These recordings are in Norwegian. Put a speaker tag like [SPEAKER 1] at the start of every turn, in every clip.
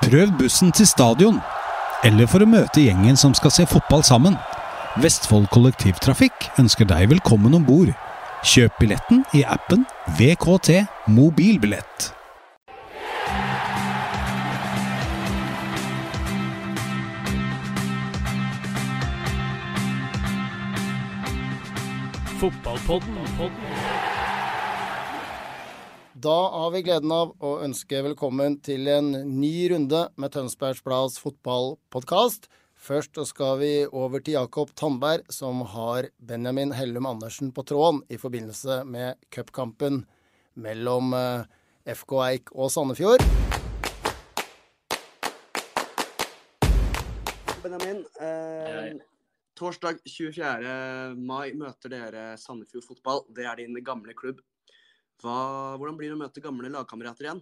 [SPEAKER 1] Prøv bussen til stadion, eller for å møte gjengen som skal se fotball sammen. Vestfold Kollektivtrafikk ønsker deg velkommen ombord. Kjøp billetten i appen VKT Mobilbillett.
[SPEAKER 2] Fotballpodden.
[SPEAKER 3] Da har vi gleden av å ønske velkommen til en ny runde med Tønsbergs Blads fotballpodcast. Først skal vi over til Jakob Tandberg, som har Benjamin Hellum Andersen på tråden i forbindelse med cupkampen mellom FK Eik og Sandefjord.
[SPEAKER 4] Benjamin, torsdag 24. mai møter dere Sandefjord fotball. Det er din gamle klubb. Hvordan blir det å møte gamle lagkamerater igjen?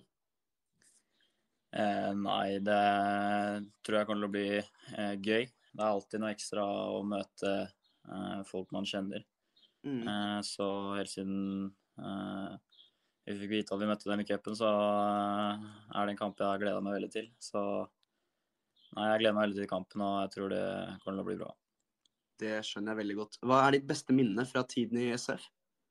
[SPEAKER 5] Nei, det tror jeg kommer til å bli gøy. Det er alltid noe ekstra å møte folk man kjenner. Så helt siden vi fikk vite at vi møtte dem i cupen, så er det en kamp jeg har gledet meg veldig til. Så nei, jeg gleder meg veldig til kampen, og jeg tror det kommer til å bli bra.
[SPEAKER 4] Det skjønner jeg veldig godt. Hva er ditt beste minne fra tiden i SF?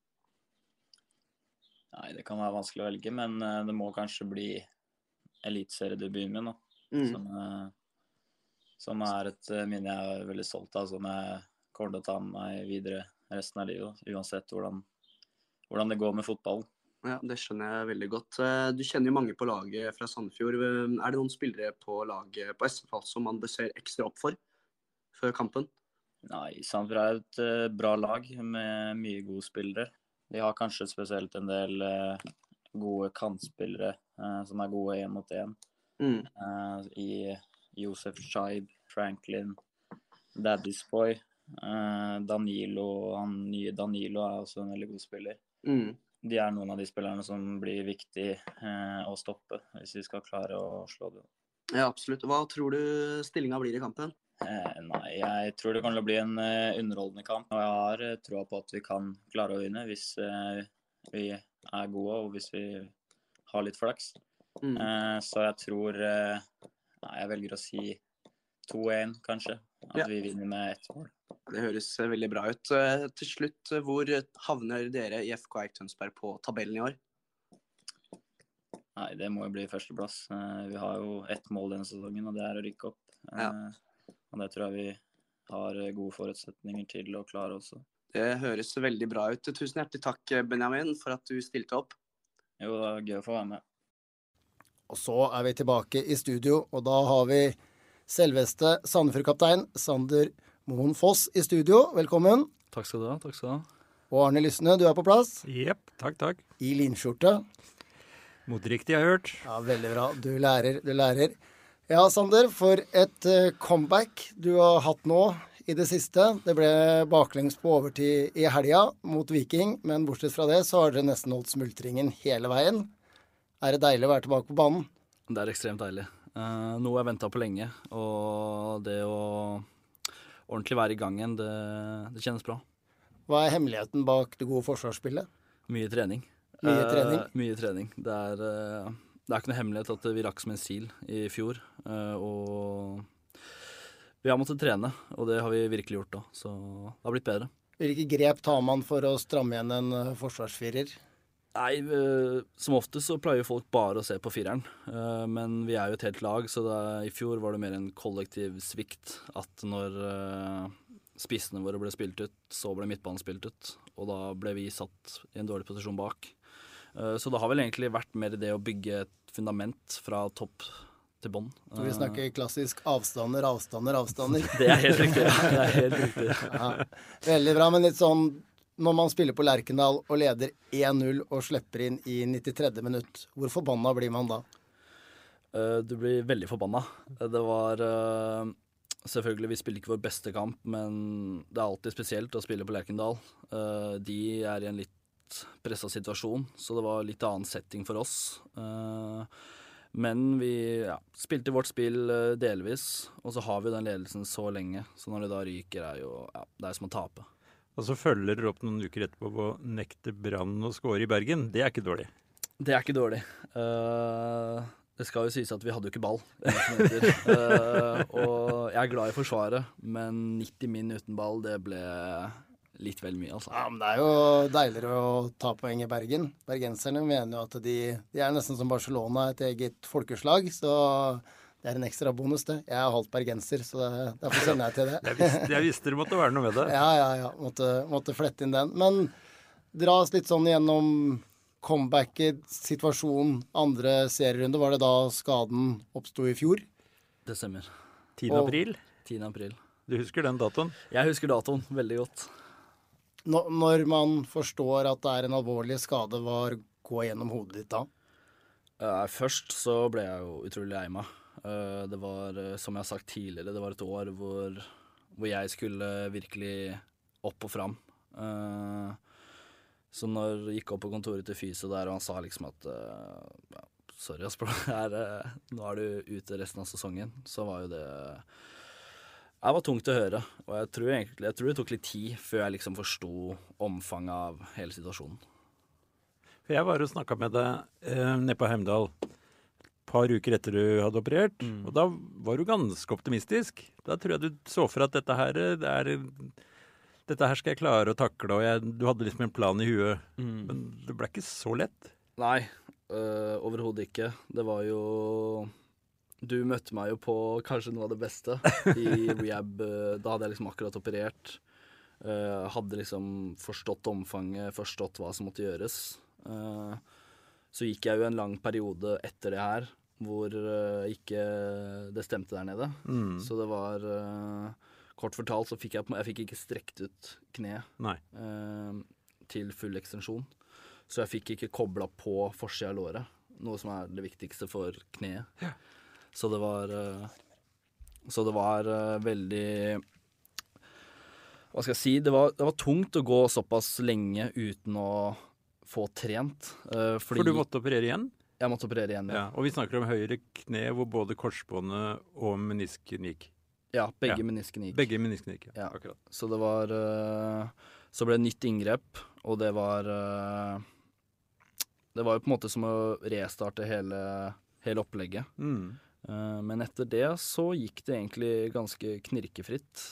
[SPEAKER 5] Nei, det kan være vanskelig å velge, men det må kanskje bli eliteseriedebuten min, da. Som er et minne jeg er veldig stolt av, som jeg kommer til å ta med meg videre resten av livet, uansett hvordan det går med fotballen.
[SPEAKER 4] Ja, det skjønner jeg veldig godt. Du kjenner jo mange på laget fra Sandefjord. Er det noen spillere på laget på SF som man bør se ekstra opp for før kampen?
[SPEAKER 5] Nei, Sandefjord er et bra lag med mye gode spillere. De har kanskje spesielt en del gode kantspillere som er gode 1-mot-1. I Josef Scheib, Franklin, Daddy's Boy, Danilo. Han nye Danilo er også en veldig god spiller. De er noen av de spillerne som blir viktig å stoppe hvis vi skal klare å slå det.
[SPEAKER 4] Ja, absolutt. Hva tror du stillingen blir i kampen?
[SPEAKER 5] Nei, jeg tror det kommer til å bli en underholdende kamp. Og jeg har troa på at vi kan klare å vinne hvis vi er gode og hvis vi har litt flaks. Så jeg tror jeg velger å si 2-1 kanskje. At vi vinner med 1 mål.
[SPEAKER 4] Det høres veldig bra ut. Til slutt, hvor havner dere i FK Eik Tønsberg på tabellen i år?
[SPEAKER 5] Nei, det må jo bli førsteplass. Vi har jo 1 mål denne sesongen, og det er å rykke opp. Og det tror jeg vi har gode forutsetninger til å klare også.
[SPEAKER 4] Det høres veldig bra ut. Tusen hjertelig takk, Benjamin, for at du stilte opp.
[SPEAKER 5] Jo, det var gøy å få være med.
[SPEAKER 3] Og så er vi tilbake i studio, og da har vi selveste Sandefjord-kaptein Sander Moen Foss i studio. Velkommen.
[SPEAKER 6] Takk skal du ha.
[SPEAKER 3] Og Arne Lysne, du er på plass.
[SPEAKER 2] Jepp, takk.
[SPEAKER 3] I linskjorte.
[SPEAKER 2] Moteriktig, jeg har hørt.
[SPEAKER 3] Ja, veldig bra. Du lærer. Ja, Sander, for et comeback du har hatt nå i det siste. Det ble baklengs på overtid i helga mot Viking, men bortsett fra det så har dere nesten holdt smultringen hele veien. Er det deilig å være tilbake på banen?
[SPEAKER 6] Det er ekstremt deilig. Noe jeg ventet på lenge, og det å ordentlig være i gangen, det kjennes bra.
[SPEAKER 3] Hva er hemmeligheten bak det gode forsvarsspillet?
[SPEAKER 6] Mye trening. Mye trening. Det er ikke noe hemmelighet at vi rakk som en sil i fjor, og vi har måttet trene, og det har vi virkelig gjort da, så det har blitt bedre.
[SPEAKER 3] Hvilke grep tar man for å stramme igjen en forsvarsfirer?
[SPEAKER 6] Nei, som ofte så pleier folk bare å se på fireren, men vi er jo et helt lag, så i fjor var det mer en kollektiv svikt at når spissene våre ble spilt ut, så ble midtbanen spilt ut, og da ble vi satt i en dårlig posisjon bak. Så det har vel egentlig vært mer det å bygge et fundament fra topp til bånn.
[SPEAKER 3] Så vi snakker klassisk avstander.
[SPEAKER 6] Det er helt riktig.
[SPEAKER 3] Ja, veldig bra, men litt sånn, når man spiller på Lerkendal og leder 1-0 og slipper inn i 93. minutt, hvor forbanna blir man da?
[SPEAKER 6] Du blir veldig forbanna. Det var selvfølgelig, vi spiller ikke vår beste kamp, men det er alltid spesielt å spille på Lerkendal. De er i en litt presset situasjon, så det var litt annen setting for oss. Men vi spilte vårt spill delvis, og så har vi den ledelsen så lenge, så når det da ryker det er som å tape.
[SPEAKER 2] Og så følger dere opp noen uker etterpå på å nekte Brann å score i Bergen. Det er ikke dårlig.
[SPEAKER 6] Det er ikke dårlig. Det skal jo sies at vi hadde jo ikke ball og jeg er glad i forsvaret, men 90 min uten ball, det ble litt vel mye, altså.
[SPEAKER 3] Ja, men det er jo deiligere å ta poeng i Bergen. Bergenserne mener jo at de er nesten som Barcelona, et eget folkeslag, så det er en ekstra bonus det. Jeg er halvt bergenser, så derfor kjenner jeg til det.
[SPEAKER 2] Jeg visste det måtte være noe med det.
[SPEAKER 3] Ja. Måtte flette inn den. Men dra oss litt sånn gjennom comebacket, situasjon, andre serierunde. Var det da skaden oppstod i fjor?
[SPEAKER 6] Det stemmer.
[SPEAKER 2] 10. april?
[SPEAKER 6] 10. april.
[SPEAKER 2] Du husker den datoen?
[SPEAKER 6] Jeg husker datoen veldig godt.
[SPEAKER 3] Når man forstår at det er en alvorlig skade, hva går gjennom hodet ditt da?
[SPEAKER 6] Først så ble jeg jo utrolig lei meg. Det var, som jeg har sagt tidligere, det var et år hvor jeg skulle virkelig opp og fram. Så når jeg gikk opp på kontoret til Fysio der, og han sa liksom at sorry, nå er du ute resten av sesongen, så var jo det var tungt å høre. Og jeg tror det tok litt tid før jeg liksom forstod omfanget av hele situasjonen.
[SPEAKER 2] For jeg var og snakket med deg nede på Heimdal et par uker etter du hadde operert, og da var du ganske optimistisk. Da tror jeg du så for at dette her skal jeg klare å takle, og du hadde liksom en plan i huet. Men det ble ikke så lett.
[SPEAKER 6] Nei, overhodet ikke. Det var jo... Du møtte meg jo på kanskje noe av det beste i rehab. Da hadde jeg liksom akkurat operert. Hadde liksom forstått omfanget, forstått hva som måtte gjøres. Så gikk jeg jo en lang periode etter det her, hvor ikke det stemte der nede. Så det var... Kort fortalt så fikk jeg fikk ikke strekt ut kne til full ekstensjon. Så jeg fikk ikke koblet på forsiden av låret, noe som er det viktigste for kneet. Ja. Så det var veldig, hva skal jeg si, det var tungt å gå såpass lenge uten å få trent.
[SPEAKER 2] For du måtte operere igjen?
[SPEAKER 6] Jeg måtte operere igjen, ja.
[SPEAKER 2] Og vi snakker om høyre kne hvor både korsbåndet og menisken gikk.
[SPEAKER 6] Ja, begge menisken gikk.
[SPEAKER 2] Begge menisken gikk, ja. Akkurat.
[SPEAKER 6] Så det var, så ble det nytt inngrep, og det var jo på en måte som å restarte hele opplegget. Men etter det så gikk det egentlig ganske knirkefritt.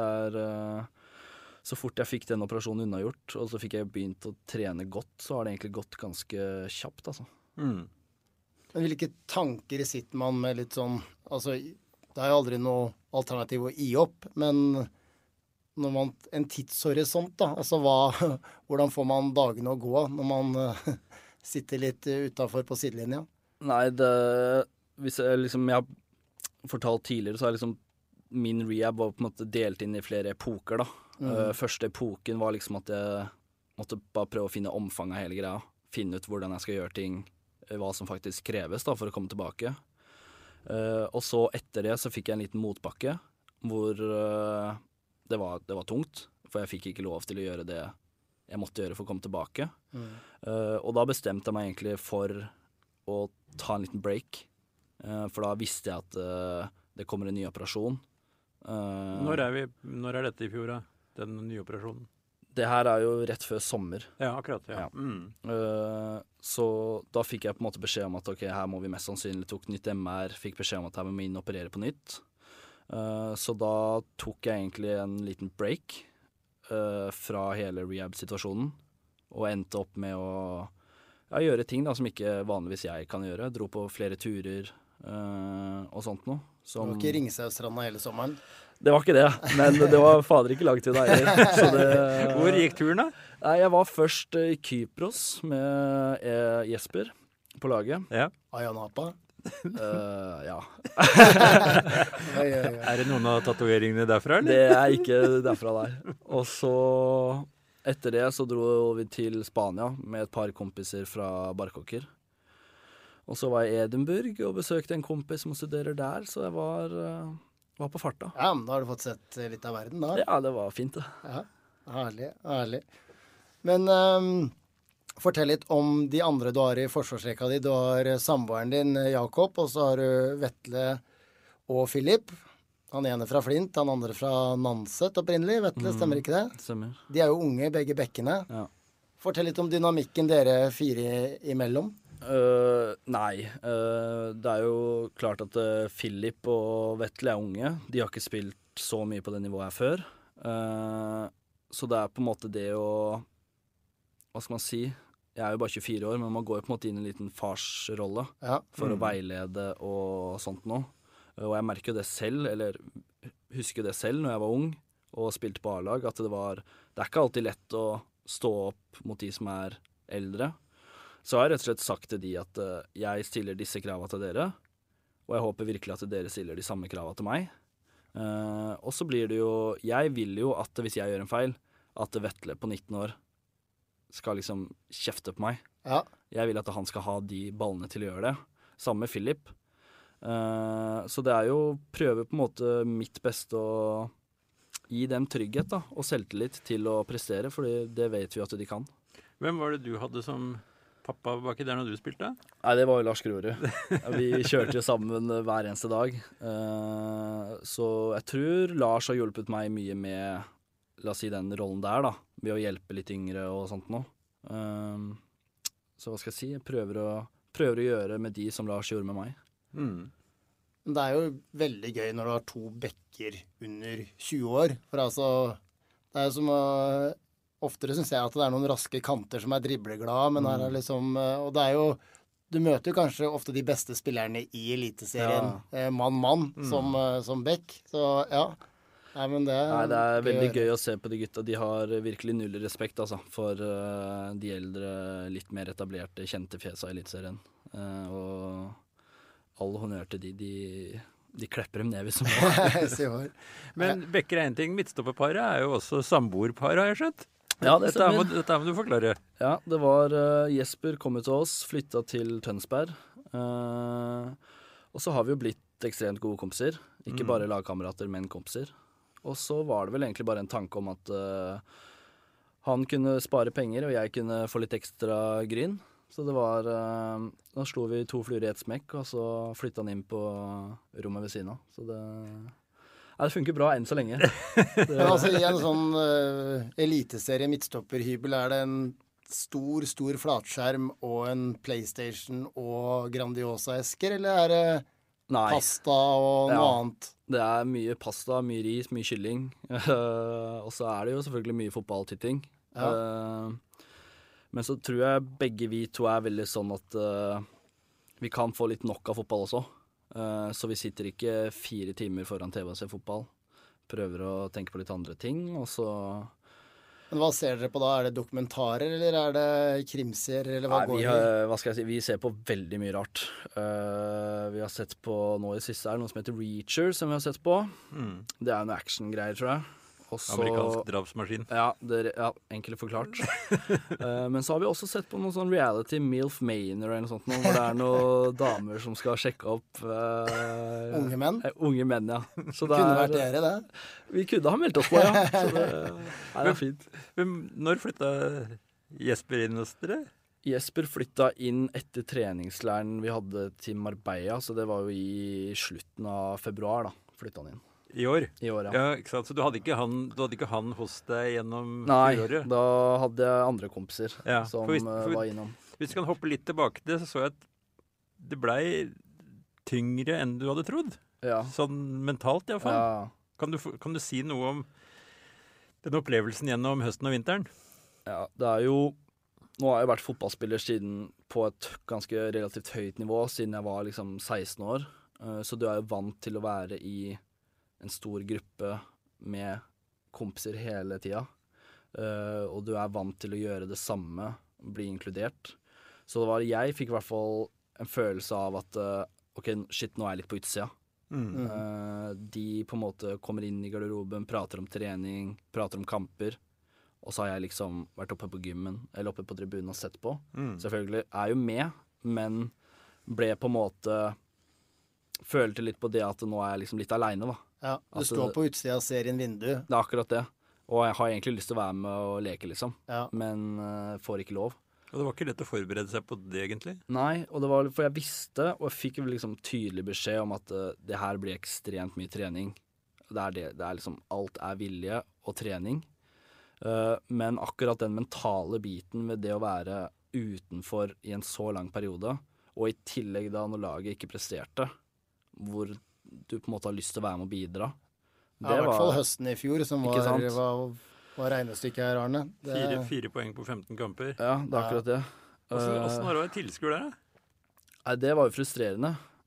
[SPEAKER 6] Så fort jeg fikk den operasjonen unnagjort, og så fikk jeg begynt å trene godt, så har det egentlig gått ganske kjapt, altså.
[SPEAKER 3] Men hvilke tanker sitter man med litt sånn, altså... Det er jo aldri noe alternativ å gi opp, men når en tidshorisont da, altså hvordan får man dagene å gå når man sitter litt utenfor på sidelinja? Nei,
[SPEAKER 6] hvis jeg har fortalt tidligere, så er liksom min rehab var på en måte delt inn i flere epoker da. Første epoken var liksom at jeg måtte bare prøve å finne omfanget av hele greia, finne ut hvordan jeg skal gjøre ting, hva som faktisk kreves da for å komme tilbake. Og så etter det så fikk jeg en liten motbakke hvor det var tungt, for jeg fikk ikke lov til å gjøre det jeg måtte gjøre for å komme tilbake. Og da bestemte jeg meg egentlig for å ta en liten break, for da visste jeg at det kommer en ny operasjon.
[SPEAKER 2] Når er dette i fjor da, den nye operasjonen?
[SPEAKER 6] Det her er jo rett før sommer.
[SPEAKER 2] Ja, akkurat, ja.
[SPEAKER 6] Så da fikk jeg på en måte beskjed om at ok, her må vi mest sannsynlig tok nytt MR, fikk beskjed om at her må vi inn og operere på nytt. Så da tok jeg egentlig en liten break fra hele rehab-situasjonen, og endte opp med å gjøre ting da, som ikke vanligvis jeg kan gjøre. Dro på flere turer og sånt noe.
[SPEAKER 3] Det var ikke Ringsausstranda hele sommeren?
[SPEAKER 6] Det var ikke det, men det var fader ikke langt til deg.
[SPEAKER 2] Hvor gikk turen da?
[SPEAKER 6] Nei, jeg var først i Kypros med Jesper på laget.
[SPEAKER 2] Ja.
[SPEAKER 3] Ayanapa?
[SPEAKER 6] Ja.
[SPEAKER 2] Er det noen av tatoveringene derfra, eller?
[SPEAKER 6] Det er ikke derfra der. Og så, etter det så dro vi til Spania med et par kompiser fra Barkåker. Og så var jeg i Edinburgh og besøkte en kompis som studerer der, så jeg var på farta.
[SPEAKER 3] Ja, men da har du fått sett litt av verden da.
[SPEAKER 6] Ja, det var fint det.
[SPEAKER 3] Ja, herlig. Men fortell litt om de andre du har i forsvarsrekka di. Du har samboeren din, Jakob, og så har du Vetle og Philip. Han ene fra Flint, han andre fra Nanset opprinnelig. Vetle, stemmer ikke det?
[SPEAKER 6] Stemmer.
[SPEAKER 3] De er jo unge, begge bekkene.
[SPEAKER 6] Ja.
[SPEAKER 3] Fortell litt om dynamikken dere fire imellom.
[SPEAKER 6] Nei. Det jo klart at Philip og Vettel unge. De har ikke spilt så mye på det nivået her før. Så det på en måte det å Hva skal man si? Jeg jo bare 24 år, men man går jo på en måte inn i en liten farsrolle for å veilede og sånt nå. Og jeg merker jo det selv, eller husker jo det selv når jeg var ung og spilte på A-lag, at det ikke alltid lett å stå opp mot de som eldre. Så har jeg rett og slett sagt til de at jeg stiller disse kravene til dere, og jeg håper virkelig at dere stiller de samme kravene til meg. Og så blir det jo Jeg vil jo at hvis jeg gjør en feil, at Vetle på 19 år skal liksom kjefte på meg.
[SPEAKER 3] Ja.
[SPEAKER 6] Jeg vil at han skal ha de ballene til å gjøre det. Samme med Philip. Så det jo prøve på en måte mitt beste å gi dem trygghet da, og selvtillit til å prestere, for det vet vi at de kan.
[SPEAKER 2] Hvem var det du hadde som pappa baki der når du spilte?
[SPEAKER 6] Nei, det var jo Lars Grorud. Vi kjørte jo sammen hver eneste dag. Så jeg tror Lars har hjulpet meg mye med, la oss si, den rollen der da, ved å hjelpe litt yngre og sånt nå. Så hva skal jeg si? Jeg prøver å gjøre med de som Lars gjorde med meg.
[SPEAKER 3] Det jo veldig gøy når du har 2 bekker under 20 år. For altså, det jo som oftere synes jeg at det noen raske kanter som dribleglade, men her liksom, og det jo, du møter jo kanskje ofte de beste spillerne i eliteserien, mann som bekk. Så ja. Nei, men det
[SPEAKER 6] veldig gøy å se på de gutta. De har virkelig null respekt altså, for de eldre, litt mer etablerte, kjente fjesa i eliteserien. Og all honnør til de klepper dem ned hvis de må.
[SPEAKER 2] Men bekker en ting, midtstopperparet jo også samboerpar, har jeg skjønt.
[SPEAKER 6] Ja, det stemmer.
[SPEAKER 2] Dette må du forklare.
[SPEAKER 6] Ja, det var Jesper kom ut til oss, flyttet til Tønsberg. Og så har vi jo blitt ekstremt gode kompiser. Ikke bare lagkamerater, men kompiser. Og så var det vel egentlig bare en tanke om at han kunne spare penger, og jeg kunne få litt ekstra gryn. Så det var da slo vi 2 fluer i ett smekk, og så flyttet han inn på rommet ved siden av. Så det funker bra enn så lenge.
[SPEAKER 3] Men altså, i en sånn eliteserie midtstopperhybel det en stor flatskjerm og en PlayStation og Grandiosa-esker, eller det pasta og noe annet?
[SPEAKER 6] Det mye pasta, mye ris, mye kylling. Og så det jo selvfølgelig mye fotballtitting. Ja. Men så tror jeg begge vi to veldig sånn at vi kan få litt nok av fotball også. Så vi sitter ikke 4 timer foran TV og ser fotball. Prøver å tenke på litt andre ting, og så...
[SPEAKER 3] Men hva ser dere på da? Det dokumentarer, eller det krimser, eller hva går det?
[SPEAKER 6] Hva skal jeg si? Vi ser på veldig mye rart. Vi har sett på, nå i siste noe som heter Reacher, som vi har sett på. Det noe action-greier, tror jeg. Også,
[SPEAKER 2] amerikansk drapsmaskin.
[SPEAKER 6] Ja, enkelt forklart. Men så har vi også sett på noe sånn reality MILF Manor eller noe sånt, hvor det noen damer som skal sjekke opp
[SPEAKER 3] unge menn?
[SPEAKER 6] Unge menn, ja. Så det
[SPEAKER 3] kunne vært dere, det?
[SPEAKER 6] Vi kunne ha meldt oss på, ja. Så det fint.
[SPEAKER 2] Når flyttet Jesper inn hos dere?
[SPEAKER 6] Jesper flyttet inn etter treningslæren vi hadde til Marbella, så det var jo i slutten av februar da, flyttet han inn.
[SPEAKER 2] I år?
[SPEAKER 6] I år,
[SPEAKER 2] ja. Ikke sant? Så du hadde ikke han hos deg gjennom fjoråret?
[SPEAKER 6] Nei, da hadde jeg andre kompiser som var innom.
[SPEAKER 2] Hvis vi kan hoppe litt tilbake til det, så jeg at det ble tyngre enn du hadde trodd.
[SPEAKER 6] Ja.
[SPEAKER 2] Sånn mentalt i hvert fall.
[SPEAKER 6] Ja.
[SPEAKER 2] Kan du si noe om den opplevelsen gjennom høsten og vinteren?
[SPEAKER 6] Ja, det jo... Nå har jeg vært fotballspiller på et ganske relativt høyt nivå, siden jeg var liksom 16 år. Så du jo vant til å være i en stor gruppe med kompiser hele tida. Og du vant til å gjøre det samme, bli inkludert. Så jeg fikk i hvert fall en følelse av at ok, shit, nå jeg litt på utsida. De på en måte kommer inn i garderoben, prater om trening, prater om kamper. Og så har jeg liksom vært oppe på gymmen, eller oppe på tribunen og sett på. Selvfølgelig jo med, men ble på en måte følte litt på det at nå jeg liksom litt alene da.
[SPEAKER 3] Ja, du står på utsida og ser inn vinduet.
[SPEAKER 6] Det akkurat det. Og jeg har egentlig lyst til å være med og leke, liksom. Ja. Men får ikke lov.
[SPEAKER 2] Og det var ikke lett å forberede seg på det, egentlig?
[SPEAKER 6] Nei, og det var for jeg visste, og jeg fikk liksom tydelig beskjed om at det her blir ekstremt mye trening. Det liksom alt vilje og trening. Men akkurat den mentale biten ved det å være utenfor i en så lang periode, og i tillegg da når laget ikke presterte, hvor du på en måte har lyst til å være med og bidra.
[SPEAKER 3] I hvert fall høsten i fjor, som var regnestykket her, Arne.
[SPEAKER 2] 4 poeng på 15 kamper.
[SPEAKER 6] Ja, det akkurat det.
[SPEAKER 2] Hvordan har du vært tilskuer der, da?
[SPEAKER 6] Nei, det var jo frustrerende.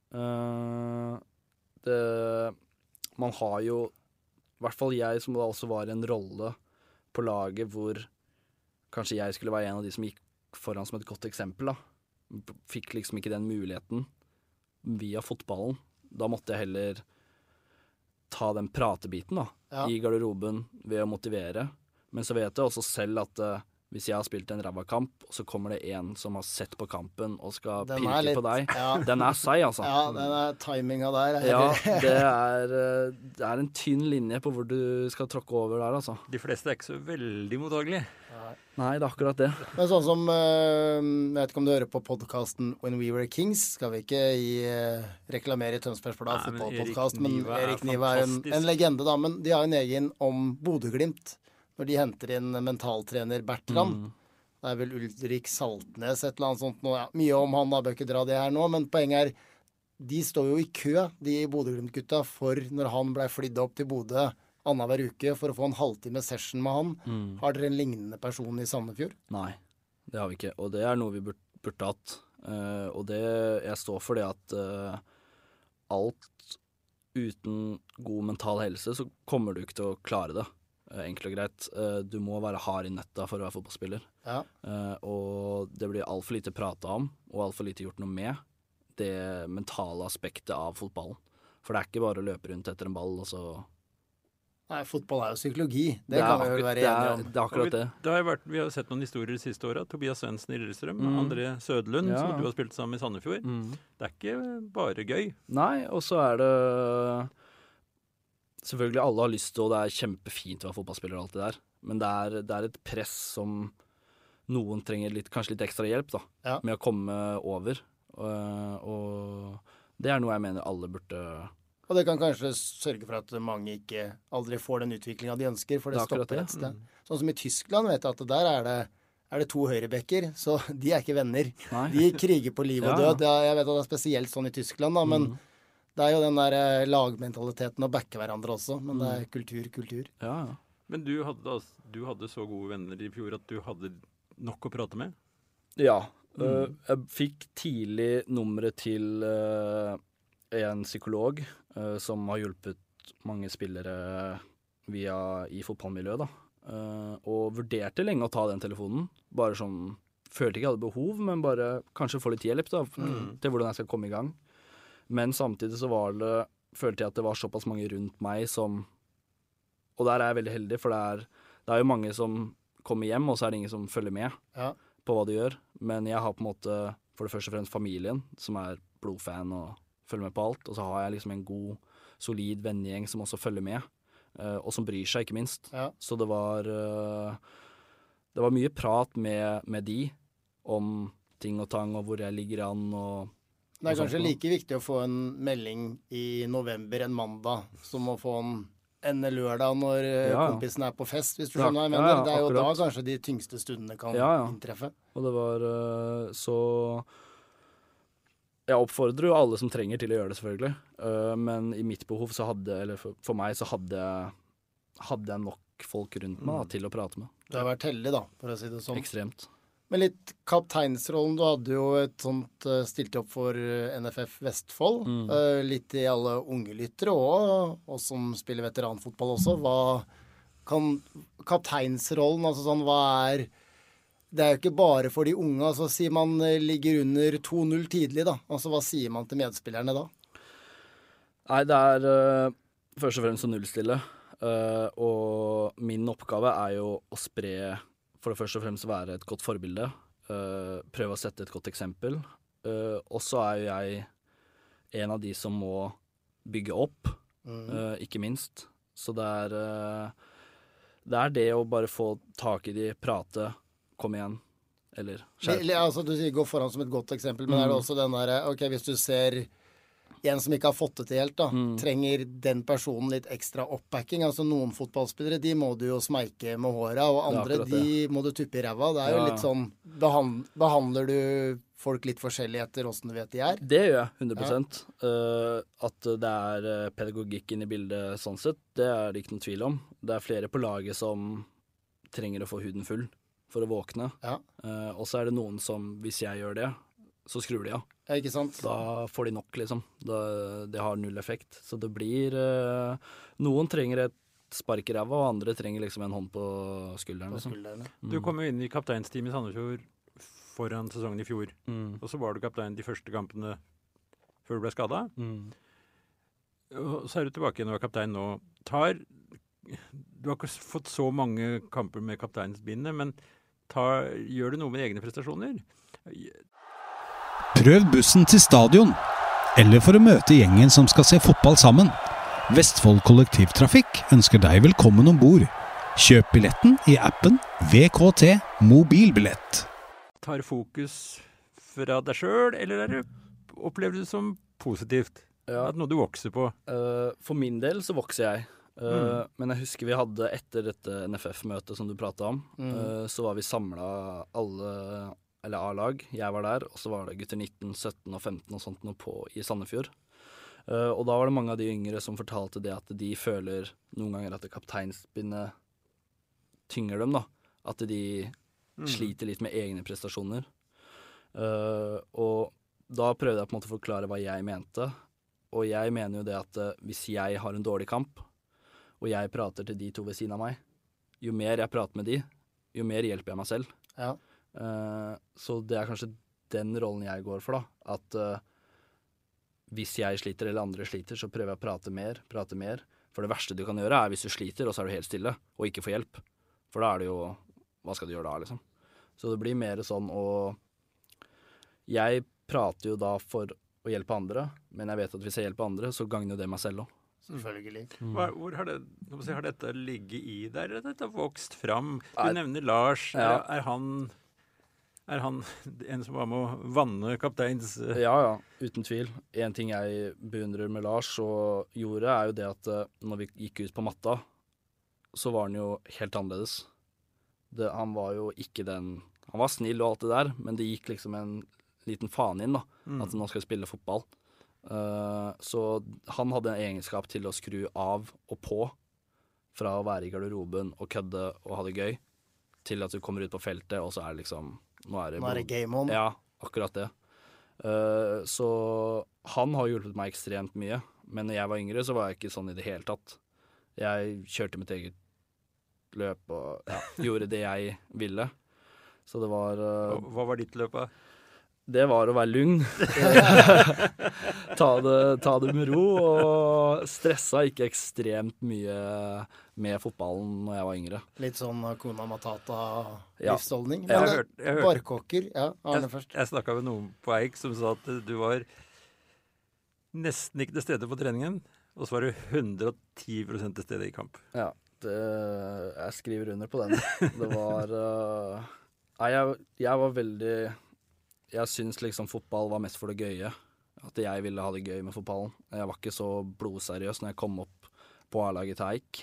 [SPEAKER 6] Man har jo, i hvert fall jeg som da også var i en rolle på laget hvor kanskje jeg skulle være en av de som gikk foran som et godt eksempel, da. Fikk liksom ikke den muligheten via fotballen. Da måtte jeg heller ta den pratebiten da, i garderoben ved å motivere. Men så vet jeg også selv at hvis jeg har spilt en ræva kamp, og så kommer det en som har sett på kampen og skal pirke på deg, den er seig, altså.
[SPEAKER 3] Ja, den timinga der.
[SPEAKER 6] Det er en tynn linje på hvor du skal tråkke over der, altså.
[SPEAKER 2] De fleste er ikke så veldig mottagelige.
[SPEAKER 6] Nei, det er akkurat det.
[SPEAKER 3] Men sånn som, jeg vet ikke om du hører på podcasten When We Were Kings, skal vi ikke reklamere i Tønsbergs Blad fotballpodcast, men Erik Niva er en legende da, men de har en egen om Bodø/Glimt, når de henter inn mentaltrener Bertrand. Det er vel Ulrik Saltnes, et eller annet sånt nå. Ja, mye om han, da bør ikke dra det her nå, men poenget er, de står jo i kø, de Bodø/Glimt-gutta, for når han ble flydd opp til Bodø annenhver uke for å få en halvtime session med han. Har dere en lignende person i Sandefjord?
[SPEAKER 6] Nei, det har vi ikke, og det er noe vi burde hatt. Og det, jeg står for det at alt uten god mental helse, så kommer du ikke til å klare det. Enkelt og greit. Du må være hard i nøtta for å være fotballspiller. Ja. Og det blir alt for lite pratet om, og alt for lite gjort noe med det mentale aspektet av fotballen. For det er ikke bare å løpe rundt etter en ball, og så...
[SPEAKER 3] Nei, fotball er jo psykologi. Det kan vi jo være enige om.
[SPEAKER 6] Det er akkurat det.
[SPEAKER 2] Vi har sett noen historier de siste årene. Tobias Svendsen i Lillestrøm, André Sødlund, som du har spilt sammen i Sandefjord. Det er ikke bare gøy.
[SPEAKER 6] Nei, og så er det... Selvfølgelig alle har lyst til, og det er kjempefint å være fotballspiller og alt det der. Men det er et press som noen trenger kanskje litt ekstra hjelp da, med å komme over. Og det er noe jeg mener alle burde...
[SPEAKER 3] Og det kan kanskje sørge for at mange ikke aldri får den utviklingen de ønsker, for det stopper et sted. Sånn som i Tyskland vet jeg at der er det 2 høyrebekker, så de er ikke venner. Nei. De kriger på liv og død. Jeg vet at det er spesielt sånn i Tyskland, da, men det er jo den der lagmentaliteten å backe hverandre også, men det er kultur.
[SPEAKER 6] Ja.
[SPEAKER 2] Men du hadde så gode venner i fjor at du hadde nok å prate med?
[SPEAKER 6] Ja. Jeg fikk tidlig nummeret til en psykolog som har hjulpet mange spillere i fotballmiljøet da. Og vurderte lenge å ta den telefonen. Bare sånn, følte ikke jeg hadde behov, men bare kanskje få litt hjelp da, til hvordan jeg skal komme i gang. Men samtidig så følte jeg at det var såpass mange rundt meg som, og der er jeg veldig heldig, for det er jo mange som kommer hjem, og så er det ingen som følger med på hva de gjør. Men jeg har på en måte, for det første og fremst familien, som er blodfan og følger med på alt, og så har jeg liksom en god, solid vennegjeng som også følger med, og som bryr seg, ikke minst. Ja. Så det var mye prat med de om ting og tang, og hvor jeg ligger an, og
[SPEAKER 3] det er kanskje like viktig å få en melding i november en mandag, som å få en lørdag når kompisen er på fest, hvis du skjønner hva jeg mener. Det er jo akkurat da kanskje de tyngste stundene kan inntreffe.
[SPEAKER 6] Og det var så... Jeg oppfordrer jo alle som trenger til å gjøre det, selvfølgelig. Men i mitt behov for meg så hadde jeg nok folk rundt meg til å prate med.
[SPEAKER 3] Du har vært heldig da, for å si det sånn.
[SPEAKER 6] Ekstremt.
[SPEAKER 3] Men litt kapteinsrollen, du hadde jo et sånt stilt opp for NFF Vestfold. Litt i alle unge lyttere og som spiller veteranfotball også. Hva kan kapteinsrollen, altså sånn, hva er... Det er jo ikke bare for de unge, altså sier man ligger under 2-0 tidlig da. Altså hva sier man til medspillerne da?
[SPEAKER 6] Nei, det er først og fremst å nullstille. Og min oppgave er jo å spre, for det første og fremst være et godt forbilde. Prøve å sette et godt eksempel. Og så er jo jeg en av de som må bygge opp, ikke minst. Så det er det å bare få tak i de, prate, kom igjen, eller skjerp.
[SPEAKER 3] Altså, du sier gå foran som et godt eksempel, men er det også den der, ok, hvis du ser en som ikke har fått det til helt, da, trenger den personen litt ekstra oppbacking. Altså noen fotballspillere, de må du jo smeike med håret, og andre, de må du tuppe i ræva. Det er jo litt sånn, behandler du folk litt forskjellig etter hvordan du vet de er?
[SPEAKER 6] Det gjør jeg, 100%. At det er pedagogikk inn i bildet sånn sett, det er det ikke noen tvil om. Det er flere på laget som trenger å få huden full for å våkne. Og så er det noen som, hvis jeg gjør det, så skrur de av.
[SPEAKER 3] Ikke sant?
[SPEAKER 6] Da får de nok, liksom. Det har null effekt. Så det blir noen trenger et spark i ræva, og andre trenger liksom en hånd på skulderen. Liksom.
[SPEAKER 2] Du kom jo inn i kapteinsteamet i Sandefjord foran sesongen i fjor. Og så var du kaptein de første kampene før du ble skadet. Og så er du tilbake igjen og er kaptein nå. Du har ikke fått så mange kamper med kapteinsbindet, men gjør du noe med egne prestasjoner?
[SPEAKER 1] Prøv bussen til stadion, eller for å møte gjengen som skal se fotball sammen. Vestfold Kollektivtrafikk ønsker deg velkommen ombord. Kjøp billetten i appen VKT Mobilbillett.
[SPEAKER 2] Tar fokus fra deg selv, eller opplever du det som positivt? At noe du vokser på?
[SPEAKER 6] For min del så vokser jeg. Men jeg husker vi hadde etter dette NFF-møtet som du pratet om, så var vi samlet eller A-lag. Jeg var der, og så var det gutter 19, 17 og 15 og sånt i Sandefjord. Og da var det mange av de yngre som fortalte det at de føler noen ganger at det kapteinsbindet tynger dem, da. At de sliter litt med egne prestasjoner. Og da prøvde jeg på en måte å forklare hva jeg mente. Og jeg mener jo det at hvis jeg har en dårlig kamp, og jeg prater til de to ved siden av meg, jo mer jeg prater med de, jo mer hjelper jeg meg selv. Så det er kanskje den rollen jeg går for, da. At hvis jeg sliter eller andre sliter, så prøver jeg å prate mer. For det verste du kan gjøre er hvis du sliter, og så er du helt stille, og ikke får hjelp. For da er det jo, hva skal du gjøre da, liksom? Så det blir mer sånn, og jeg prater jo da for å hjelpe andre, men jeg vet at hvis jeg hjelper andre, så gagner jo det meg selv også.
[SPEAKER 3] Selvfølgelig.
[SPEAKER 2] Hvor har dette ligget i der, eller dette vokst fram? Du nevner Lars, er han en som var med å vanne kapteins...
[SPEAKER 6] Ja, uten tvil. En ting jeg beundrer med Lars og gjorde, er jo det at når vi gikk ut på matta, så var han jo helt annerledes. Han var jo ikke den... Han var snill og alt det der, men det gikk liksom en liten faen inn, da. At nå skal jeg spille fotball. Så han hadde en egenskap til å skru av og på, fra å være i garderoben og kødde og ha det gøy, til at du kommer ut på feltet, og så er det liksom... Nå er det
[SPEAKER 3] game on.
[SPEAKER 6] Ja, akkurat det. Så han har hjulpet meg ekstremt mye. Men når jeg var yngre, så var jeg ikke sånn i det hele tatt. Jeg kjørte mitt eget løp og gjorde det jeg ville. Så det var...
[SPEAKER 2] Hva var ditt løp, da?
[SPEAKER 6] Det var å være lugn. ta det med ro, og stressa ikke ekstremt mye med fotballen når jeg var yngre.
[SPEAKER 3] Litt sånn Hakuna Matata-livsholdning.
[SPEAKER 6] Ja.
[SPEAKER 3] Men barkokker, Arne først.
[SPEAKER 2] Jeg snakket med noen på Eik som sa at du var nesten ikke til stede på treningen, og så var du 110% til stede i kamp.
[SPEAKER 6] Ja, jeg skriver under på den. Det var... jeg var veldig... Jeg synes liksom fotball var mest for det gøye. At jeg ville ha det gøy med fotballen. Jeg var ikke så blodseriøs når jeg kom opp på A-laget til Eik.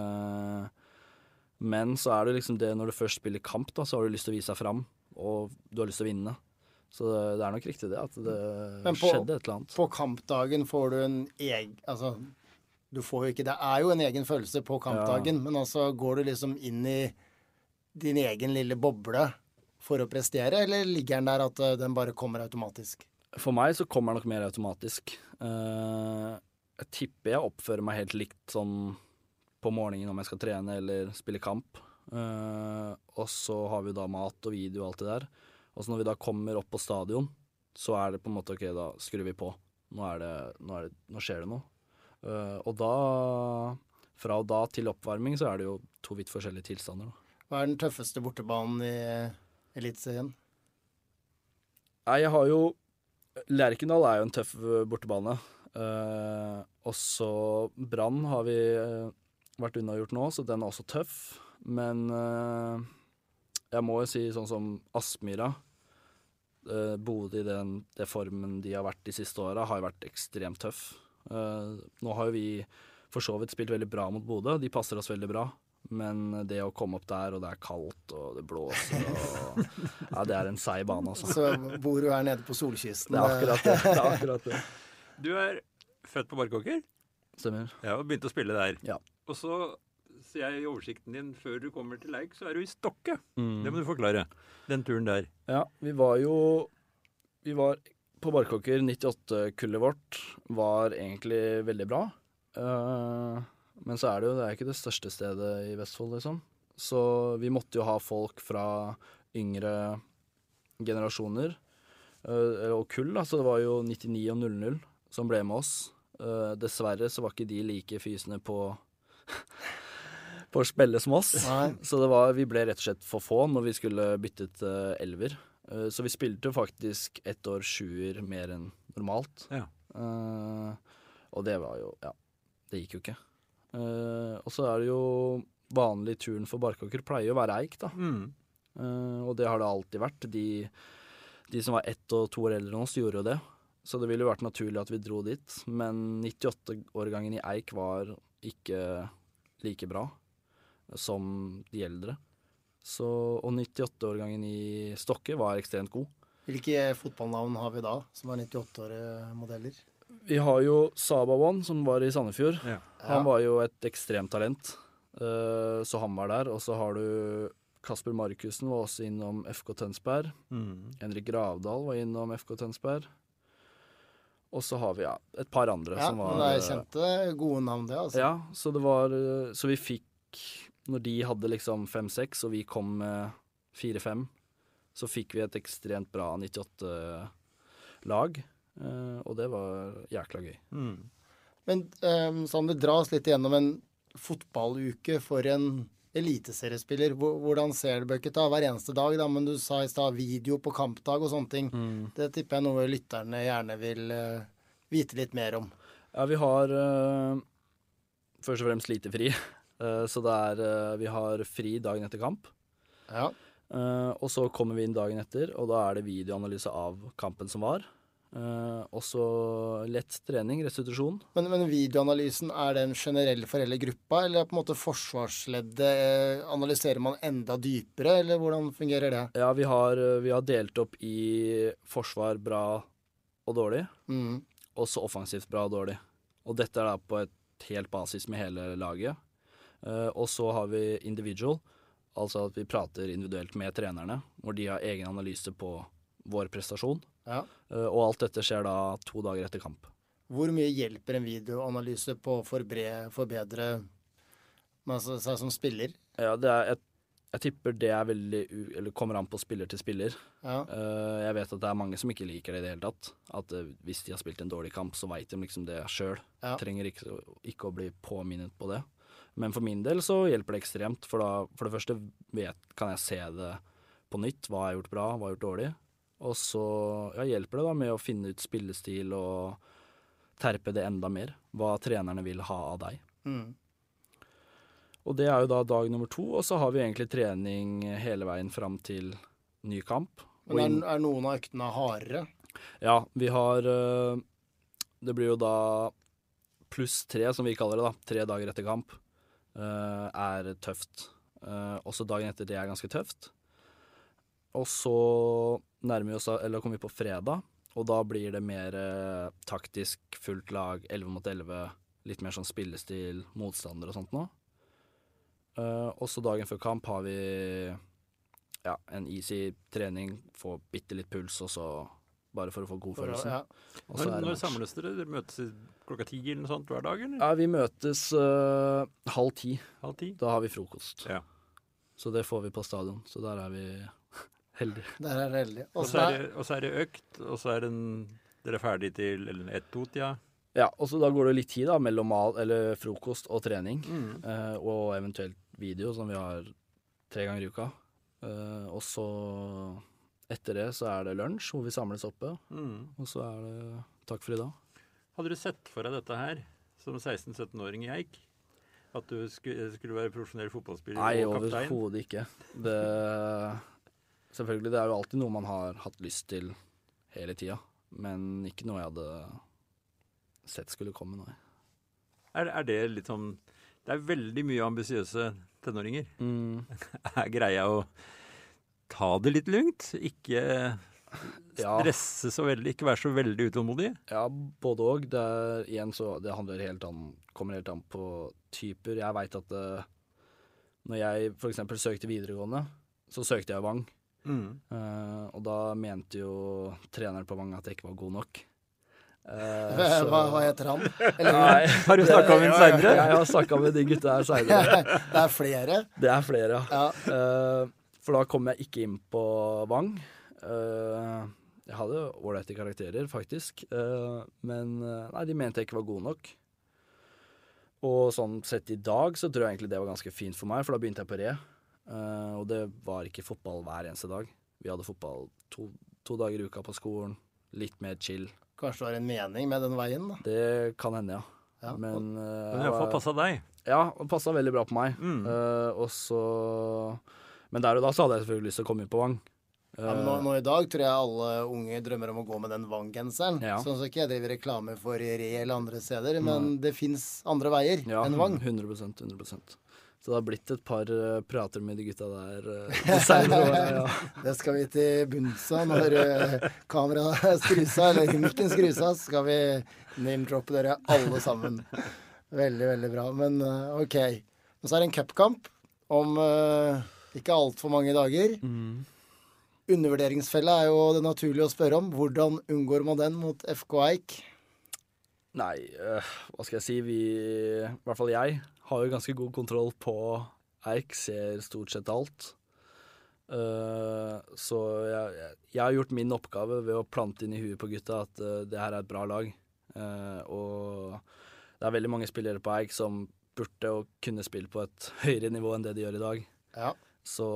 [SPEAKER 6] Men så er det liksom det, når du først spiller kamp, da, så har du lyst til å vise deg fram, og du har lyst til å vinne. Så det er nok riktig det, at det skjedde et eller annet.
[SPEAKER 3] På kampdagen får du en altså, du får jo ikke, det er jo en egen følelse på kampdagen, men altså går du liksom inn i din egen lille boble for å prestere, eller ligger den der at den bare kommer automatisk?
[SPEAKER 6] For meg så kommer den nok mer automatisk. Jeg tipper jeg oppfører meg helt likt sånn på morgenen om jeg skal trene eller spille kamp. Og så har vi da mat og video og alt det der. Og så når vi da kommer opp på stadion, så er det på en måte ok, da skrur vi på. Nå skjer det noe. Og da, fra da til oppvarming, så er det jo to vidt forskjellige tilstander.
[SPEAKER 3] Hva er den tøffeste bortebanen i Eliteserien?
[SPEAKER 6] Nei, jeg har jo... Lerkendal er jo en tøff bortebane. Og så Brann har vi vært unnagjort nå, så den er også tøff. Men jeg må jo si sånn som Aspmyra. Bodø i det formen de har vært de siste årene, har jo vært ekstremt tøff. Nå har jo vi for så vidt spilt veldig bra mot Bodø, de passer oss veldig bra. Men det å komme opp der, og det er kaldt, og det blåser, og ja, det er en seig bane, altså.
[SPEAKER 3] Så bor du her nede på solkysten?
[SPEAKER 6] Det er akkurat det.
[SPEAKER 2] Du er født på Barkåker?
[SPEAKER 6] Stemmer.
[SPEAKER 2] Ja, og begynte å spille der.
[SPEAKER 6] Ja.
[SPEAKER 2] Og så ser jeg i oversikten din, før du kommer til Leik, så er du i Stokke. Det må du forklare, den turen der.
[SPEAKER 6] Ja, vi var på Barkåker. 98-kullet vårt var egentlig veldig bra. Men så er det ikke det største stedet i Vestfold, liksom. Så vi måtte jo ha folk fra yngre generasjoner, og kull, da. Så det var jo 99 og 00 som ble med oss. Dessverre så var ikke de like fysende på å spille som oss. Nei. Så vi ble rett og slett for få når vi skulle bytte til elver. Så vi spilte faktisk 1 år 7-er mer enn normalt. Ja. Og det var jo, det gikk jo ikke. Og så er det jo vanlig turen for Barkåker pleier å være Eik, da. Og det har det alltid vært. De som var 1 og 2 år eldre enn oss, gjorde jo det. Så det ville jo vært naturlig at vi dro dit. Men 98-årgangen i Eik var ikke like bra som de eldre. Og 98-årgangen i Stokke var ekstremt god. Hvilke fotballnavn har vi da, som er 98-årige modeller? Vi har jo Sabawan, som var i Sandefjord. Ja. Han var jo et ekstremt talent, så han var der. Og så har du Kasper Markussen, var også innom FK Tønsberg. Henrik Gravdal var innom FK Tønsberg. Og så har vi et par andre som var... Ja, men det er kjente gode navn det, altså. Ja, så vi fikk, når de hadde liksom 5-6, og vi kom med 4-5, så fikk vi et ekstremt bra 98-lag. Og det var jækla gøy. Men sånn, det dras litt igjennom en fotballuke for en eliteseriespiller. Hvordan ser det bøkket da? Hver eneste dag, da, men du sa i stad video på kampdag og sånne ting. Det tipper jeg noe lytterne gjerne vil vite litt mer om. Ja, vi har først og fremst lite fri. Så vi har fri dagen etter kamp. Ja. Og så kommer vi inn dagen etter, og da er det videoanalyse av kampen som var. Og så lett trening, restitusjon. Men videoanalysen, er den generell for hele gruppa, eller på en måte forsvarsleddet analyserer man enda dypere, eller hvordan fungerer det? Ja, vi har delt opp i forsvar bra og dårlig, og så offensivt bra og dårlig. Og dette er da på et helt basis med hele laget. Og så har vi individual, altså at vi prater individuelt med trenerne, hvor de har egen analyse på vår prestasjon. Ja. Og alt dette skjer da 2 dager etter kamp. Hvor mye hjelper en videoanalyse på å forbedre seg som spiller? Ja, jeg tipper det er eller kommer an på spiller til spiller. Ja. Jeg vet at det er mange som ikke liker det i det hele tatt. At hvis de har spilt en dårlig kamp, så vet de liksom det selv. Ja. Trenger ikke å bli påminnet på det. Men for min del så hjelper det ekstremt, for det første kan jeg se det på nytt. Hva jeg har gjort bra, hva jeg har gjort dårlig. Og så hjelper det da med å finne ut spillestil og terpe det enda mer. Hva trenerne vil ha av deg. Og det er jo da dag nummer 2, og så har vi egentlig trening hele veien fram til ny kamp. Men er noen av øktene hardere? Ja, vi har det blir jo da +3, som vi kaller det da. 3 dager etter kamp er tøft. Også dagen etter det er ganske tøft. Og så nærmer vi oss, eller kommer vi på fredag, og da blir det mer taktisk, fullt lag, 11 mot 11, litt mer sånn spillestil, motstander og sånt nå. Og så dagen før kamp har vi en easy trening, få bitte litt puls, og så bare for å få god følelse. Ja.
[SPEAKER 2] Når samles dere? Dere møtes klokka 10 eller noe sånt hver dag, eller?
[SPEAKER 6] Ja, vi møtes 9:30.
[SPEAKER 2] 9:30?
[SPEAKER 6] Da har vi frokost.
[SPEAKER 2] Ja.
[SPEAKER 6] Så det får vi på stadion, så der er vi... heldig. Der er det heldig.
[SPEAKER 2] Og så er det økt, og så er dere ferdig til 1-2-tida.
[SPEAKER 6] Ja, og så da går det litt tid da, mellom frokost og trening, og eventuelt video, som vi har 3 ganger i uka. Og så etter det så er det lunsj, hvor vi samles oppe, og så er det takk for i dag.
[SPEAKER 2] Hadde du sett for deg dette her, som 16-17-åring i Eik? At du skulle være profesjonell fotballspiller og kaptein?
[SPEAKER 6] Nei, overhodet ikke. selvfølgelig, det er jo alltid noe man har hatt lyst til hele tiden, men ikke noe jeg hadde sett skulle komme nå.
[SPEAKER 2] Er det litt sånn, det er veldig mye ambisiøse tenåringer. Er greia å ta det litt lugnt, ikke stresse så veldig, ikke være så veldig utålmodig?
[SPEAKER 6] Ja, både og. Det kommer helt an på typer. Jeg vet at når jeg for eksempel søkte videregående, så søkte jeg Vang. Og da mente jo treneren på Vang at jeg ikke var god nok.
[SPEAKER 3] Hva heter han?
[SPEAKER 6] Nei,
[SPEAKER 2] har du snakket med en senere?
[SPEAKER 6] Jeg har snakket med de gutta her senere.
[SPEAKER 3] Det er flere?
[SPEAKER 6] Det er flere, ja. For da kom jeg ikke inn på Vang. Jeg hadde ålreite karakterer, faktisk. Men de mente jeg ikke var god nok. Og sånn sett i dag så tror jeg egentlig det var ganske fint for meg, for da begynte jeg på Re. Og det var ikke fotball hver eneste dag. Vi hadde fotball to dager i uka på skolen. Litt mer chill.
[SPEAKER 3] Kanskje det var en mening med den veien, da?
[SPEAKER 6] Det kan hende, ja. Men
[SPEAKER 2] i hvert fall passet deg.
[SPEAKER 6] Ja, det passet veldig bra på meg. Men der og da så hadde jeg selvfølgelig lyst til å komme inn på Vang.
[SPEAKER 3] Ja, men nå i dag tror jeg alle unge drømmer om å gå med den Vang-genseren.
[SPEAKER 6] Ja.
[SPEAKER 3] Sånn at ikke jeg driver reklame for Re eller andre steder, men det finnes andre veier enn Vang.
[SPEAKER 6] 100%. Så det har blitt et par prater med de gutta der senere. Ja.
[SPEAKER 3] Det skal vi til bunns av når kameraet skrus av, eller mikken skrus av, så skal vi name-droppe dere alle sammen. Veldig, veldig bra. Men ok. Og så er det en cupkamp om ikke alt for mange dager. Undervurderingsfella er jo det naturlige å spørre om. Hvordan unngår man den mot FK Eik?
[SPEAKER 6] Nei, hva skal jeg si? I hvert fall jeg har jo ganske god kontroll på Eik, ser stort sett alt. Så jeg har gjort min oppgave ved å plante inn i huet på gutta at det her er et bra lag. Og det er veldig mange spillere på Eik som burde og kunne spille på et høyere nivå enn det de gjør i dag.
[SPEAKER 3] Ja.
[SPEAKER 6] Så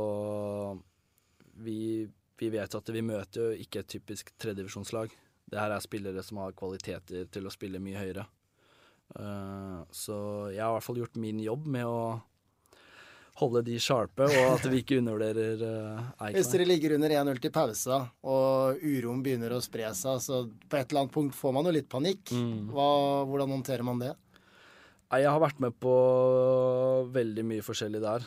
[SPEAKER 6] vi vet at vi møter jo ikke et typisk tredjedivisjonslag. Det her er spillere som har kvaliteter til å spille mye høyere. Så jeg har i hvert fall gjort min jobb med å holde de sharpe, og at vi ikke undervurderer Eik.
[SPEAKER 3] Hvis dere ligger under 1-0 til pausa, og uroen begynner å spre seg, så på et eller annet punkt får man jo litt panikk. Hvordan håndterer man det?
[SPEAKER 6] Jeg har vært med på veldig mye forskjellig der.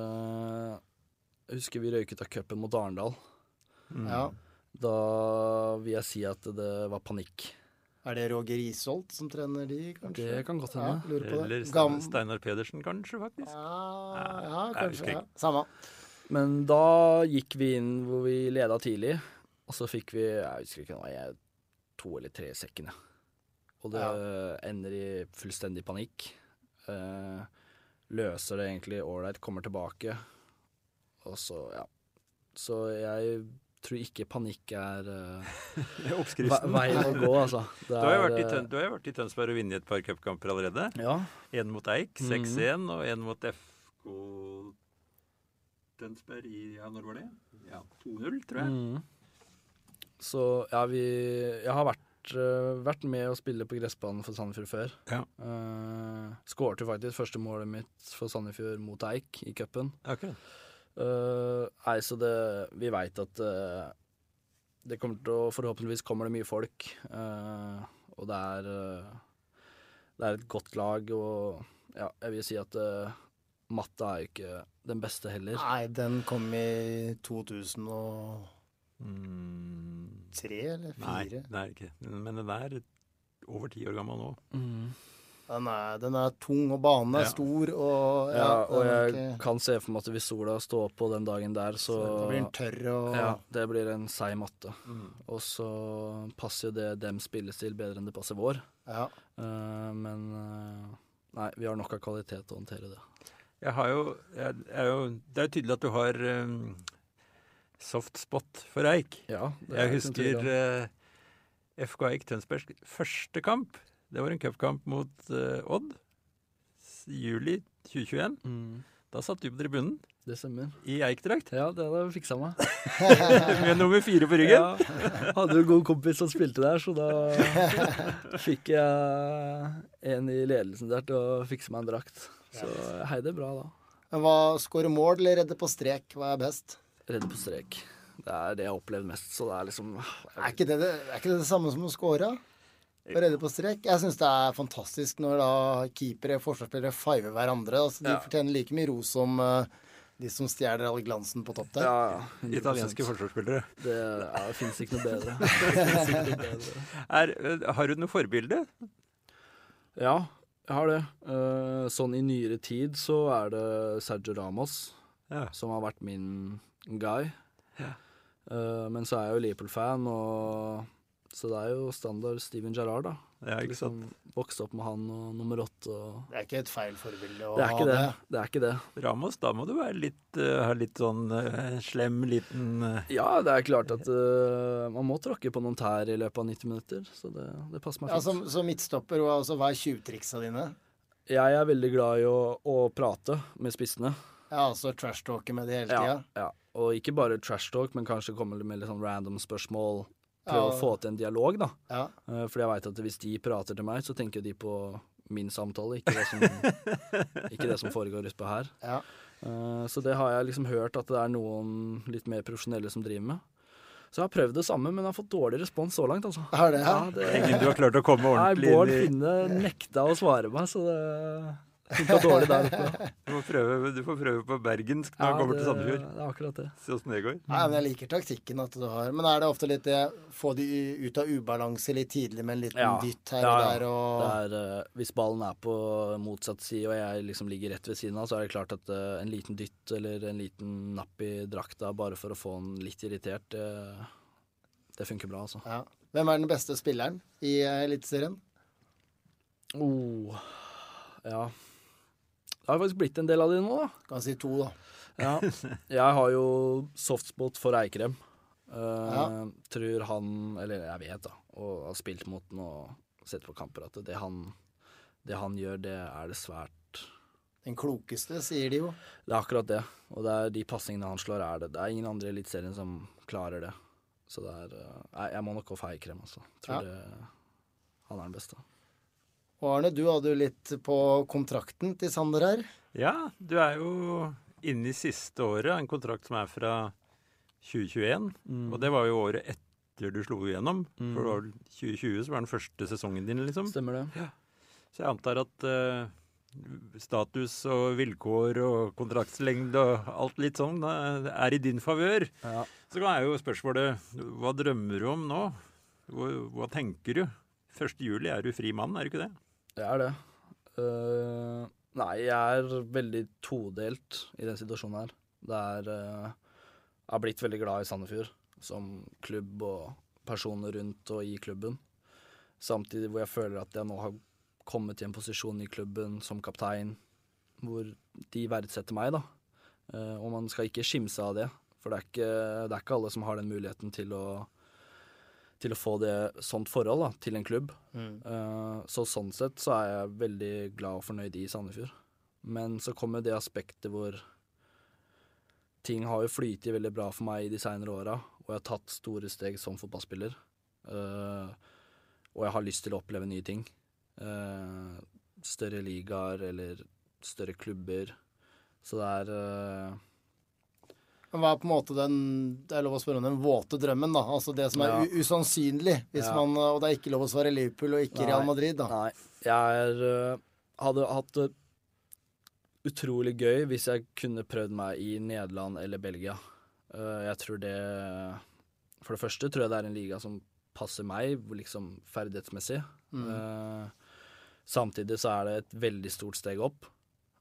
[SPEAKER 6] Jeg husker vi røyket av cupen mot Arendal.
[SPEAKER 3] Ja.
[SPEAKER 6] Da vil jeg si at det var panikk.
[SPEAKER 3] Er det Roger Risholt som trener de, kanskje?
[SPEAKER 6] Det kan godt hende.
[SPEAKER 3] Ja, lurer på det.
[SPEAKER 2] Eller Steinar Pedersen, kanskje, faktisk.
[SPEAKER 3] Ja, kanskje. Ja. Samme.
[SPEAKER 6] Men da gikk vi inn hvor vi ledet tidlig, og så fikk vi, jeg husker ikke nå, 2 eller 3 sekkene. Og det ender i fullstendig panikk. Løser det egentlig ålreit, kommer tilbake. Og så, Så jeg tror ikke panikk er veien å gå, altså.
[SPEAKER 2] Du har jo vært i Tønsberg og vunnet et par cupkamper allerede.
[SPEAKER 6] Ja.
[SPEAKER 2] En mot Eik, 6-1, og en mot FK Tønsberg i, når var det? 2-0, tror jeg.
[SPEAKER 6] Så jeg har vært med å spille på gressbanen for Sandefjord før.
[SPEAKER 2] Ja.
[SPEAKER 6] Skårte faktisk første målet mitt for Sandefjord mot Eik i cupen.
[SPEAKER 2] Okay.
[SPEAKER 6] Så vi vet at det kommer til å, forhåpentligvis kommer det mye folk, og det er et godt lag, og jeg vil si at matta er jo ikke den beste heller.
[SPEAKER 3] Nei, den kom i 2003 eller 2004.
[SPEAKER 2] Nei, det er ikke. Men den er over 10 år gammel nå.
[SPEAKER 3] Den er tung, og banen er stor, og
[SPEAKER 6] og jeg kan se for meg at hvis sola står på den dagen der, så
[SPEAKER 3] det blir en tørr og
[SPEAKER 6] det blir en seig matte. Og så passer jo det dem spillestil bedre enn det passer vår. Men nei, vi har nok av kvalitet til å håndtere det. Det
[SPEAKER 2] er jo tydelig at du har soft spot for Eik.
[SPEAKER 6] Ja,
[SPEAKER 2] jeg husker FK Eik Tønsbergs første kamp. Det var en cupkamp mot Odd, juli 2021. Da satt du på tribunen.
[SPEAKER 6] Det stemmer.
[SPEAKER 2] I Eik-drakt.
[SPEAKER 6] Ja, det hadde jeg fiksa meg.
[SPEAKER 2] Med nummer 4 på ryggen.
[SPEAKER 6] Ja, hadde jo en god kompis som spilte der, så da fikk jeg en i ledelsen der til å fikse meg en drakt. Så jeg heide bra da.
[SPEAKER 3] Men hva, skåre mål eller redde på strek? Hva er best?
[SPEAKER 6] Redde på strek. Det er det jeg har opplevd mest, så det er liksom...
[SPEAKER 3] Er ikke det samme som å score? Å redde på strek? Jeg synes det er fantastisk når da keepere og forsvarsspillere fiver hverandre. Altså, de fortjener like mye ros som de som stjeler all glansen på topp der.
[SPEAKER 6] Ja,
[SPEAKER 2] Italienske forsvarsspillere.
[SPEAKER 6] Det finnes ikke noe bedre.
[SPEAKER 2] Har du noe forbilde?
[SPEAKER 6] Ja, jeg har det. Sånn i nyere tid så er det Sergio Ramos, som har vært min guy. Ja. Men så er jeg jo Liverpool-fan, så det er jo standard Steven Gerrard, da.
[SPEAKER 2] Ja, ikke sant.
[SPEAKER 6] Vokste opp med han og nummer 8.
[SPEAKER 3] Det er ikke et feil forbilde å
[SPEAKER 6] ha det. Det er ikke det.
[SPEAKER 2] Ramos, da må du være ha litt sånn slem, liten
[SPEAKER 6] Ja, det er klart at man må tråkke på noen tær i løpet av 90 minutter, så det passer meg fint.
[SPEAKER 3] Ja, så midtstopper, altså, hva er 20-triksa dine?
[SPEAKER 6] Jeg er veldig glad i å prate med spissene.
[SPEAKER 3] Ja, altså trash-talker med det hele tida?
[SPEAKER 6] Ja. Og ikke bare trash-talk, men kanskje komme med litt sånn random spørsmål. Prøve å få til en dialog, da. Ja. Fordi jeg vet at hvis de prater til meg, så tenker de på min samtale, ikke det som foregår ute på her. Ja. Så det har jeg liksom hørt at det er noen litt mer profesjonelle som driver med. Så jeg har prøvd det samme, men jeg har fått dårlig respons så langt, altså.
[SPEAKER 3] Har det, ja?
[SPEAKER 2] Ingen du har klart å komme ordentlig inn i?
[SPEAKER 6] Bård Finne nekta å svare meg, så det... Funka dårlig der oppe.
[SPEAKER 2] Du får prøve på bergensk når du kommer til Sandefjord.
[SPEAKER 6] Det er akkurat det.
[SPEAKER 2] Se hvordan det går.
[SPEAKER 3] Nei, men jeg liker taktikken at du har. Men er det ofte litt det, få de ut av ubalanse litt tidlig med en liten dytt her og der? Og...
[SPEAKER 6] hvis ballen er på motsatt side, og jeg liksom ligger rett ved siden av, så er det klart at en liten dytt eller en liten napp i drakta, bare for å få den litt irritert, det funker bra, altså.
[SPEAKER 3] Ja. Hvem er den beste spilleren i Eliteserien?
[SPEAKER 6] Ja... Det har faktisk blitt en del av det nå, da.
[SPEAKER 3] Kan si 2, da.
[SPEAKER 6] Ja. Jeg har jo softspot for Eikrem. Tror han, eller jeg vet da, og har spilt mot den og sett på kamper, at det han gjør, det er det svært...
[SPEAKER 3] Den klokeste, sier de jo.
[SPEAKER 6] Det er akkurat det. Og det er de passingene han slår, det er ingen andre i Eliteserien som klarer det. Så det jeg må nok gå for Eikrem, altså. Tror han er den beste.
[SPEAKER 3] Og Arne, du hadde jo litt på kontrakten til Sander her.
[SPEAKER 2] Ja, du er jo inne i siste året, en kontrakt som er fra 2021. Og det var jo året etter du slo igjennom. For det var vel 2020 som var den første sesongen din, liksom.
[SPEAKER 6] Stemmer det.
[SPEAKER 2] Ja. Så jeg antar at status og vilkår og kontraktslengde og alt litt sånn er i din favør. Ja. Så er jo spørsmålet, hva drømmer du om nå? Hva tenker du? 1. juli er du fri mann, er du ikke det?
[SPEAKER 6] Det er det. Nei, jeg er veldig todelt i den situasjonen her. Jeg har blitt veldig glad i Sandefjord som klubb og personer rundt og i klubben. Samtidig hvor jeg føler at jeg nå har kommet i en posisjon i klubben som kaptein hvor de verdsetter meg, da. Og man skal ikke skimse av det, for det er ikke alle som har den muligheten til å få det sånt forhold da, til en klubb. Så sånn sett så er jeg veldig glad og fornøyd i Sandefjord. Men så kommer det aspektet hvor ting har jo flytet veldig bra for meg i de senere åra, og jeg har tatt store steg som fotballspiller. Og jeg har lyst til å oppleve nye ting. Større ligaer eller større klubber. Så det er...
[SPEAKER 3] Hva er på en måte det er lov å spørre om den våte drømmen, da? Altså det som er usannsynlig, og det er ikke lov å svare Liverpool og ikke Real Madrid, da?
[SPEAKER 6] Nei, jeg hadde hatt det utrolig gøy hvis jeg kunne prøvd meg i Nederland eller Belgia. Jeg tror det... For det første tror jeg det er en liga som passer meg, liksom ferdighetsmessig. Samtidig så er det et veldig stort steg opp.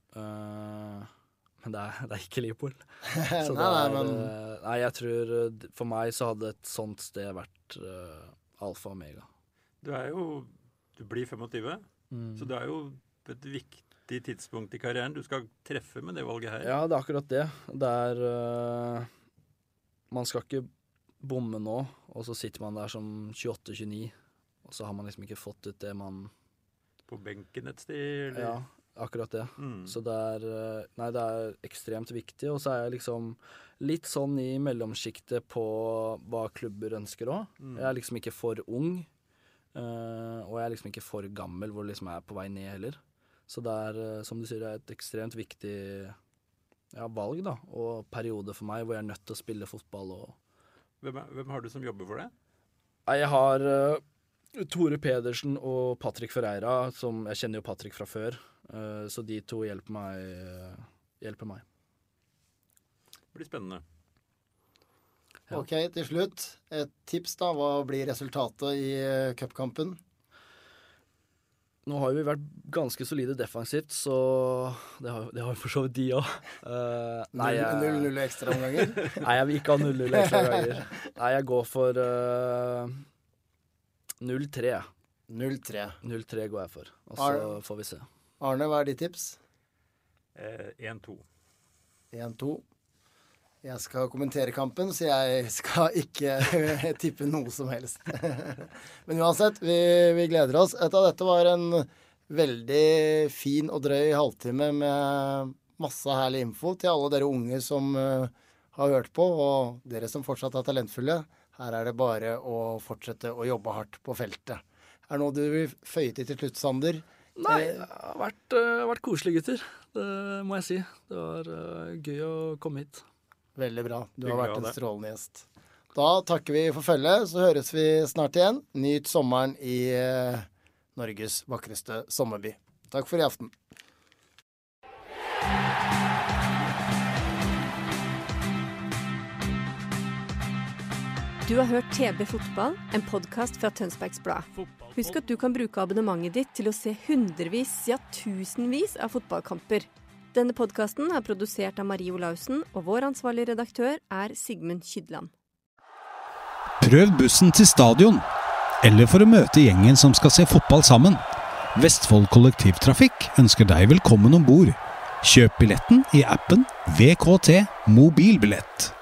[SPEAKER 6] Men det er ikke Liverpool. Så nei, jeg tror for meg så hadde et sånt sted vært alfa og omega.
[SPEAKER 2] Du blir 25, så det er jo et viktig tidspunkt i karrieren. Du skal treffe med det valget her.
[SPEAKER 6] Ja, det er akkurat det. Det er man skal ikke bomme nå, og så sitter man der som 28-29, og så har man liksom ikke fått ut det man...
[SPEAKER 2] På benken et sted, eller?
[SPEAKER 6] Ja. Akkurat det. Så det er ekstremt viktig, og så er jeg liksom litt sånn i mellomskiktet på hva klubber ønsker også. Jeg er liksom ikke for ung, og jeg er liksom ikke for gammel, hvor liksom jeg er på vei ned heller. Så det er, som du sier, det er et ekstremt viktig valg da, og periode for meg, hvor jeg er nødt til å spille fotball
[SPEAKER 2] Hvem har du som jobber for det?
[SPEAKER 6] Jeg har Tore Pedersen og Patrick Ferreira, jeg kjenner jo Patrick fra før, så de to hjelper meg.
[SPEAKER 2] Det blir spennende.
[SPEAKER 6] Ja.
[SPEAKER 3] Ok, til slutt, et tips da, hva blir resultatet i cupkampen?
[SPEAKER 6] Nå har vi vært ganske solide defensivt, så det har vi for så vidt de også.
[SPEAKER 3] 0-0 ekstra omganger?
[SPEAKER 6] Nei, jeg vil ikke ha 0-0 ekstra ganger. Nei, jeg går for 0-3. 0-3 går jeg for, og så får vi se.
[SPEAKER 3] Arne, hva er ditt tips?
[SPEAKER 2] 1-2.
[SPEAKER 3] 1-2. Jeg skal kommentere kampen, så jeg skal ikke tippe noe som helst. Men uansett, vi gleder oss. Dette var en veldig fin og drøy halvtime med masse herlig info til alle dere unge som har hørt på, og dere som fortsatt er talentfulle. Her er det bare å fortsette å jobbe hardt på feltet. Er det noe du vil føye til slutt, Sander?
[SPEAKER 6] Nei, det har vært koselig, gutter. Det må jeg si. Det var gøy å komme hit.
[SPEAKER 3] Veldig bra. Du har vært en strålende gjest. Da takker vi for følget, så høres vi snart igjen. Nyt sommeren i Norges vakreste sommerby. Takk for i aften.
[SPEAKER 7] Du har hørt TB Fotball, en podcast fra Tønsbergs Blad. Husk at du kan bruke abonnementet ditt til å se hundrevis, ja tusenvis av fotballkamper. Denne podcasten er produsert av Marie Olausen, og vår ansvarlige redaktør er Sigmund Kydland.
[SPEAKER 1] Prøv bussen til stadion, eller for å møte gjengen som skal se fotball sammen. Vestfold Kollektivtrafikk ønsker deg velkommen ombord. Kjøp billetten i appen VKT Mobilbillett.